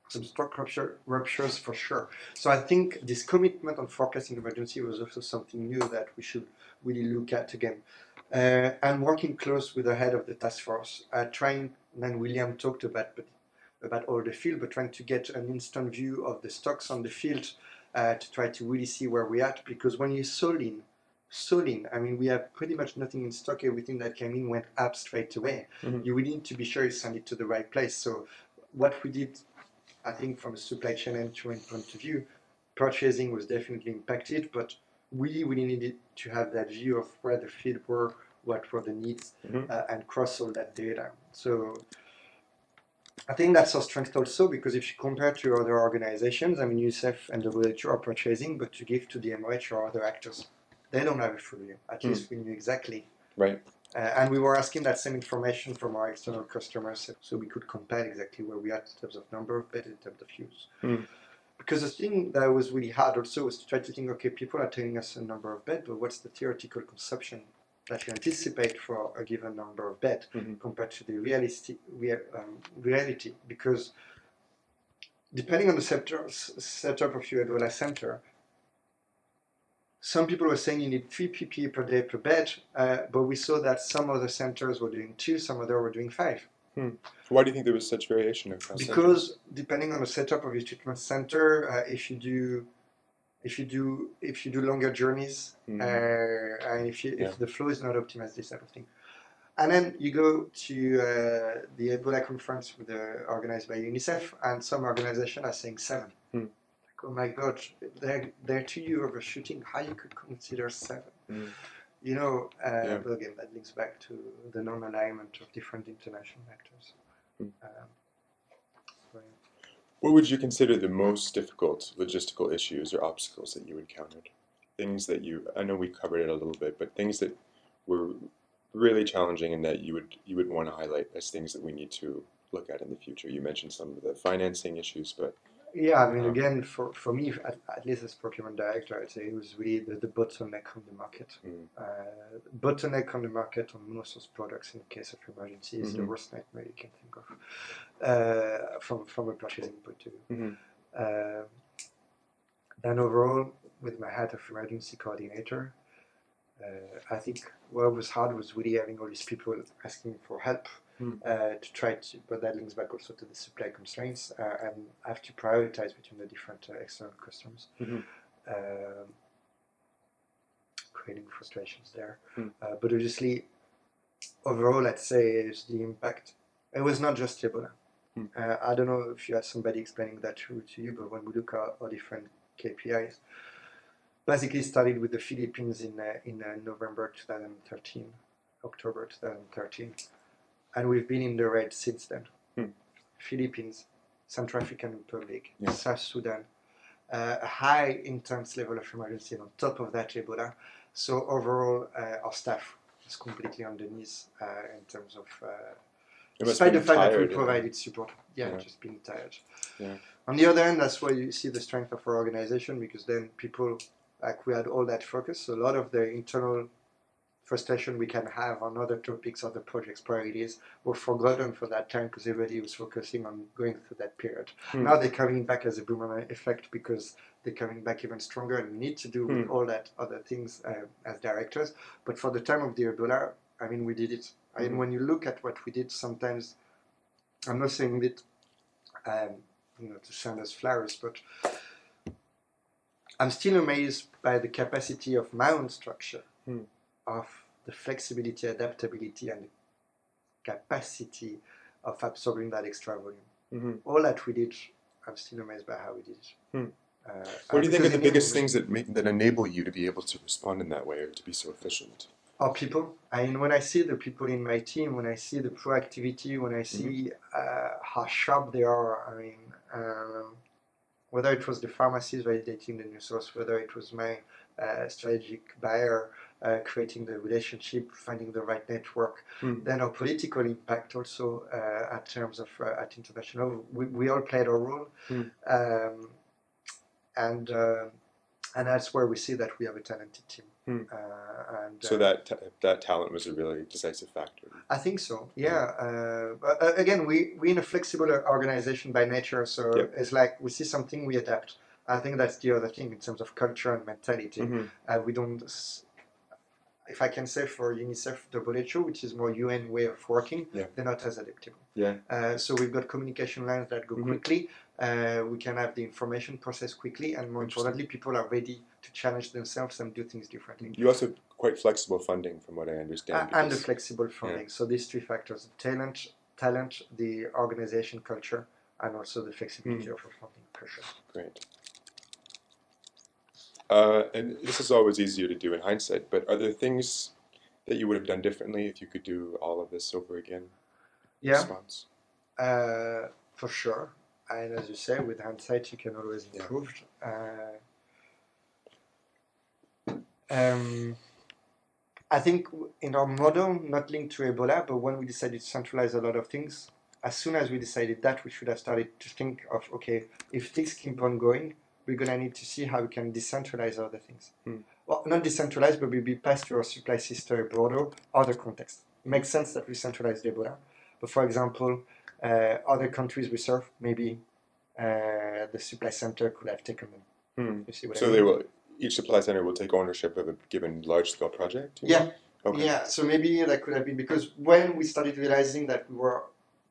some stock rupture, ruptures for sure. So I think this commitment on forecasting emergency was also something new that we should really look at again. Uh, and working close with the head of the task force, uh, trying, and then William talked about, but, about all the field, but trying to get an instant view of the stocks on the field uh, to try to really see where we're at. Because when you're so lean, so lean, I mean, we have pretty much nothing in stock. Everything that came in went up straight away. Mm-hmm. You really need to be sure you send it to the right place. So what we did, I think from a supply chain end-to-end point of view, purchasing was definitely impacted, but we really needed to have that view of where the field were, what were the needs, mm-hmm. uh, and cross all that data. So I think that's our strength also, because if you compare to other organizations, I mean, UNICEF and W H O are purchasing, but to give to the M O H or other actors, they don't have a full view. At mm. least we knew exactly. Right. Uh, and we were asking that same information from our external customers, so we could compare exactly where we are in terms of number of beds, in terms of use. Mm. Because the thing that was really hard also was to try to think, okay, people are telling us a number of beds, but what's the theoretical consumption that you anticipate for a given number of beds mm-hmm. compared to the realistic, real, um, reality? Because depending on the sector, setup of your Ebola center, some people were saying you need three P P E per day per bed, uh, but we saw that some other centers were doing two, some other were doing five. Hmm. Why do you think there was such variation across Because centers? Depending on the setup of your treatment center, uh, if you do, if you do, if you do longer journeys, mm-hmm. uh, and if you, yeah. if the flow is not optimized, this type of thing. And then you go to uh, the Ebola conference with the, organized by UNICEF, and some organizations are saying seven. Hmm. Like, oh my God, they're, they're to you overshooting. How you could consider seven? Hmm. You know, uh, yeah. But again, that links back to the non-alignment of different international actors. Hmm. Um, so, yeah. What would you consider the most difficult logistical issues or obstacles that you encountered? Things that you, I know we covered it a little bit, but things that were really challenging and that you would you would want to highlight as things that we need to look at in the future. You mentioned some of the financing issues, but yeah, I mean, um, again, for, for me, at, at least as procurement director, I'd say it was really the, the bottleneck on the market. Mm. Uh, bottleneck on the market on monosource products in the case of emergency is mm-hmm. the worst nightmare you can think of uh, from from a purchasing point of view. Mm-hmm. Uh, then overall, with my hat of emergency coordinator, uh, I think what was hard was really having all these people asking for help. Mm. Uh, to try to, but that links back also to the supply constraints, uh, and I have to prioritize between the different uh, external customers, mm-hmm. um, creating frustrations there. Mm. Uh, but obviously, overall, I'd say is the impact. It was not just Ebola. Mm. Uh, I don't know if you had somebody explaining that to, to you, but when we look at our different K P Is, basically started with the Philippines in uh, in uh, November twenty thirteen, October twenty thirteen. And we've been in the red since then. Hmm. Philippines, Central African Republic, yeah. South Sudan, uh, a high intense level of emergency, and on top of that, Ebola. So overall, uh, our staff is completely on the knees uh, in terms of, uh, despite the fact that we provided support. Yeah, yeah, just being tired. Yeah. On the other hand, that's why you see the strength of our organization, because then people, like we had all that focus, so a lot of the internal frustration we can have on other topics, other projects, priorities were forgotten for that time because everybody was focusing on going through that period. Hmm. Now they're coming back as a boomerang effect because they're coming back even stronger, and we need to do hmm. with all that other things uh, as directors. But for the time of the Ebola, I mean, we did it. Hmm. And when you look at what we did, sometimes, I'm not saying that um, you know, to send us flowers, but I'm still amazed by the capacity of my own structure. Hmm. Of the flexibility, adaptability, and the capacity of absorbing that extra volume. Mm-hmm. All that we did, I'm still amazed by how we did it. Hmm. Uh, what do you think are the biggest things that make, that enable you to be able to respond in that way or to be so efficient? Our people. I mean, when I see the people in my team, when I see the proactivity, when I see mm-hmm. uh, how sharp they are, I mean, um, whether it was the pharmacies validating the new source, whether it was my uh, strategic buyer uh, creating the relationship, finding the right network, mm. then our political impact also uh, at terms of uh, at international, we, we all played our role, mm. um, and uh, and that's where we see that we have a talented team. Hmm. Uh, and So uh, that ta- that talent was a really decisive factor. I think so. Yeah. Uh, but uh, again, we we in a flexible organization by nature, so Yep. it's like we see something, we adapt. I think that's the other thing in terms of culture and mentality. Mm-hmm. Uh, we don't. s- If I can say for UNICEF, W H O, which is more U N way of working, Yeah. they're not as adaptable. Yeah. Uh, so we've got communication lines that go Mhm. quickly. Uh, we can have the information process quickly, and more Interesting. importantly, people are ready to challenge themselves and do things differently. You also have quite flexible funding, from what I understand. Uh, and the because- flexible funding. So these three factors: talent, talent, the organization culture, and also the flexibility Hmm. of our funding pressure. Great. Uh, and this is always easier to do in hindsight, but are there things that you would have done differently if you could do all of this over again? Yeah, Response. uh, for sure. And as you say, with hindsight, you can always Yeah. improve. Uh, um, I think in our model, not linked to Ebola, but when we decided to centralize a lot of things, as soon as we decided that, we should have started to think of, okay, if things keep on going, we're going to need to see how we can decentralize other things. Hmm. Well, not decentralized, but maybe pass to our supply system abroad, other context. It makes sense that we centralize the Ebola. But for example, uh, other countries we serve, maybe uh, the supply center could have taken them. Hmm. You see what So I mean? they will. Each supply center will take ownership of a given large-scale project. you Yeah. mean? Okay. Yeah, so maybe that could have been because when we started realizing that we were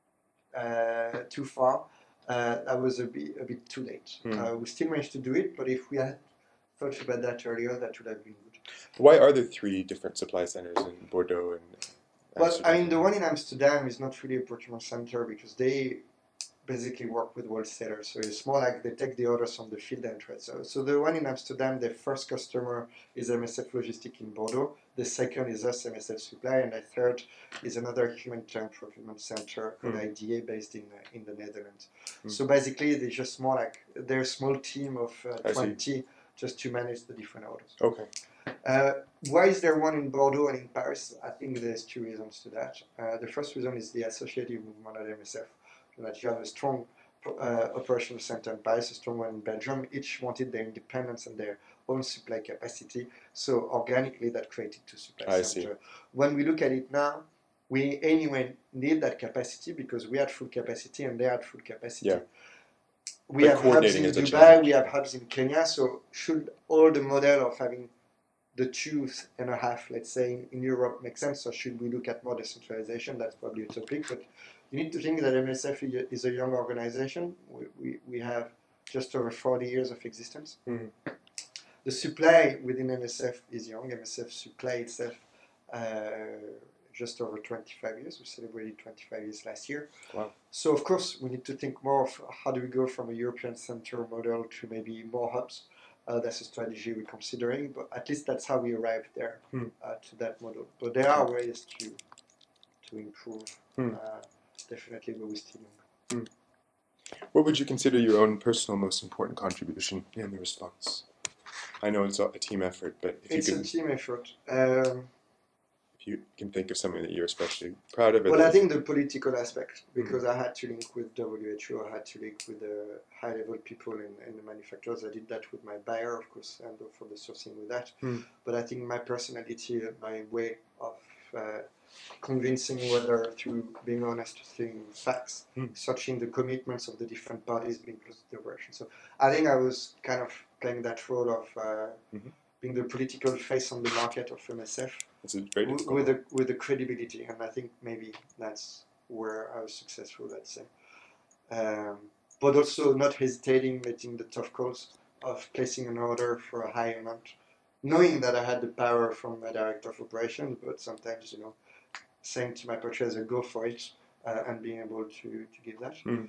uh, too far, uh, that was a bit, a bit too late. Hmm. Uh, we still managed to do it, but if we had thought about that earlier, that would have been good. Why are there three different supply centers in Bordeaux and Well, Amsterdam? I mean, the one in Amsterdam is not really a procurement center because they basically work with wholesalers. So it's more like they take the orders from the field and trade. So, so the one in Amsterdam, the first customer is M S F Logistic in Bordeaux. The second is us, M S F Supply, and the third is another humanitarian procurement center called Hmm. I D A based in uh, in the Netherlands. Hmm. So basically, they're just more like they're a small team of uh, I see. twenty just to manage the different orders. Okay. Uh, why is there one in Bordeaux and in Paris? I think there's two reasons to that. Uh, the first reason is the associative movement at M S F. That you have a strong uh, operational center in Paris, a strong one in Belgium. Each wanted their independence and their own supply capacity. So organically, that created two supply I centers. see. When we look at it now, we anyway need that capacity because we had full capacity and they had full capacity. Yeah. We But have hubs coordinating in is a Dubai, challenge. we have hubs in Kenya. So should all the model of having the two and a half, let's say, in Europe make sense, or should we look at more decentralization? That's probably a topic, but you need to think that M S F is a young organization. We, we, we have just over forty years of existence. Hmm. The supply within M S F is young. M S F supply itself uh, just over twenty-five years. We celebrated twenty-five years last year. Wow. So of course we need to think more of how do we go from a European center model to maybe more hubs. Uh, that's a strategy we're considering, but at least that's how we arrived there Hmm. uh, to that model. But there are ways to to improve, Hmm. uh, definitely, but we're still young. What would you consider your own personal most important contribution in the response? I know it's a team effort, but if It's you a can, team effort. Um, if you can think of something that you're especially proud of, well, I that- think the political aspect, because I had to link with W H O, I had to link with the high-level people and, and the manufacturers. I did that with my buyer, of course, and for the sourcing with that. Hmm. But I think my personality, my way of uh, convincing, whether through being honest, through facts, Hmm. searching the commitments of the different parties being close to the operation. So I think I was kind of playing that role of uh, Mhm. being the political face on the market of M S F. It's a very W- difficult with one. the with the credibility, and I think maybe that's where I was successful. Let's say, um, but also not hesitating, making the tough calls of placing an order for a high amount, knowing that I had the power from my director of operations, but sometimes you know, saying to my purchaser, "Go for it," uh, and being able to to give that, Hmm.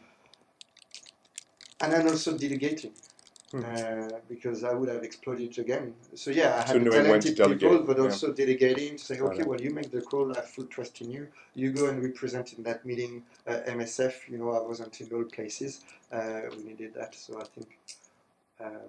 and then also delegating. Hmm. Uh, because I would have exploded again. So yeah, I had So the knowing when to talented people, delegate, but yeah. also delegating to say, Got okay, it. well, you make the call. I have full trust in you. You go and represent in that meeting uh, M S F. You know, I wasn't in all places. Uh, we needed that, so I think um,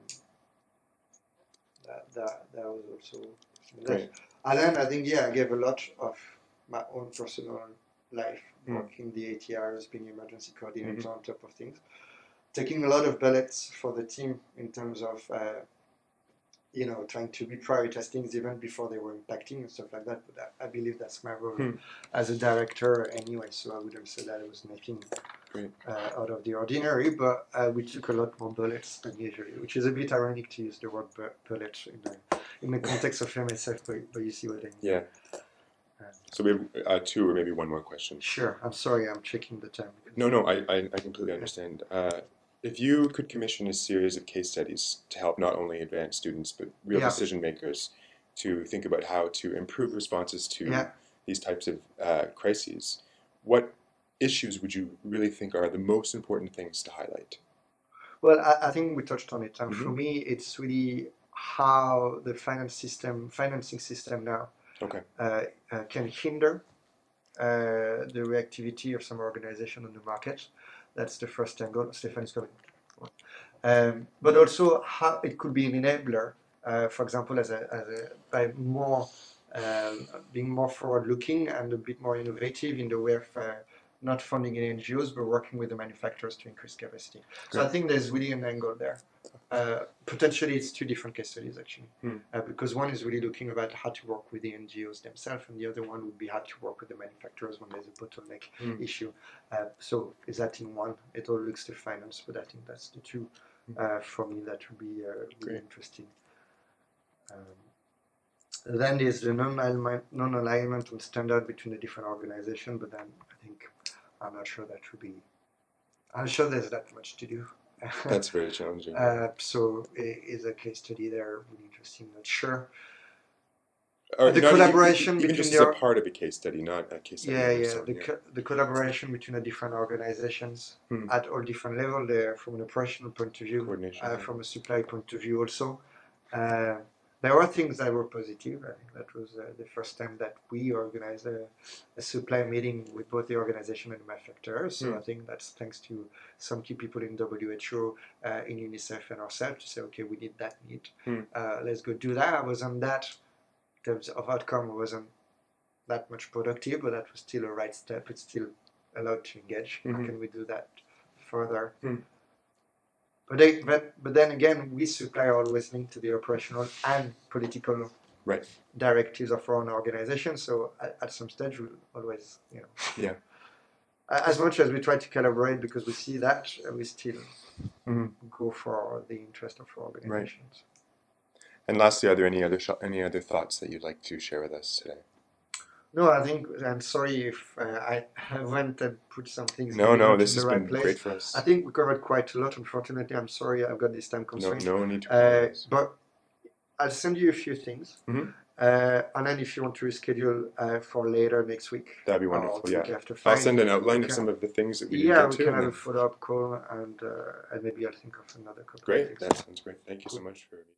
that, that that was also Great. Alan. I think yeah, I gave a lot of my own personal life, Hmm. working the eighty hours, being emergency coordinator Mhm. on top of things, taking a lot of bullets for the team in terms of. Uh, you know, trying to reprioritize things even before they were impacting and stuff like that. But I, I believe that's my role Hmm. as a director anyway. So I wouldn't say that it was nothing Great. uh, out of the ordinary. But uh, we took a lot more bullets than usually, which is a bit ironic to use the word bu- bullets in the in the context of M S F. But, but you see what I mean. Yeah. So we have uh, two or maybe one more question. Sure. I'm sorry. I'm checking the time. No, no, I, I, I completely understand. Uh, if you could commission a series of case studies to help not only advanced students but real Yeah. decision makers to think about how to improve responses to Yeah. these types of uh, crises, what issues would you really think are the most important things to highlight? Well, I, I think we touched on it. And Mm-hmm. for me, it's really how the finance system, financing system now, Okay. uh, uh, can hinder uh, the reactivity of some organization on the market. That's the first angle. Stefan is coming. Um, but also how it could be an enabler, uh, for example, as a, as a by more um, being more forward-looking and a bit more innovative in the way of uh, not funding N G Os but working with the manufacturers to increase capacity. So I think there's really an angle there. Uh, potentially, it's two different case studies actually, Hmm. uh, because one is really looking about how to work with the N G Os themselves, and the other one would be how to work with the manufacturers when there's a bottleneck Hmm. issue. Uh, so is that in one? It all looks to finance, but I think that's the two. Uh, for me, that would be uh, really Great. interesting. Um, then there's the non-alignment, non-alignment on standard between the different organizations, but then I think I'm not sure that would be. I'm sure there's that much to do. That's very challenging. uh, so it is a case study there, really interesting. Not sure. Or The not e- collaboration e- even between just the as a or- part of a case study, not a case study yeah, on its yeah, own. the Yeah. co- the collaboration between the different organizations Hmm. at all different levels there, from an operational point of view, Coordination. uh, Yeah. from a supply point of view also. Uh, there were things that were positive. I think that was uh, the first time that we organized a, a supply meeting with both the organization and the manufacturers. So Hmm. I think that's thanks to some key people in W H O, uh, in UNICEF, and ourselves to say, okay, we need that need. Hmm. Uh, let's go do that. I wasn't that, in terms of outcome, I wasn't that much productive, but that was still a right step. It's still allowed to engage. Mm-hmm. How can we do that further? Hmm. But, they, but but then again, we supply always linked to the operational and political Right. directives of our own organization. So at, at some stage, we'll always, you know, Yeah. as much as we try to collaborate because we see that, uh, we still Mm-hmm. go for the interest of our organizations. Right. And lastly, are there any other sh- any other thoughts that you'd like to share with us today? No, I think I'm sorry if uh, I, I went and put some things No, maybe no, not this in has the right been place. great for us. I think we covered quite a lot. Unfortunately, I'm sorry I've got this time No, constraint. no need to Uh, apologize. but I'll send you a few things. Mm-hmm. Uh, and then if you want to reschedule uh, for later next week, That'd be or wonderful. the Yeah. week after, I'll fine. send an outline We of can- some of the things that we didn't Yeah, get we to. can and have a then- follow-up call, and uh, and maybe I'll think of another couple of Great. things. That sounds great. Thank you so much for.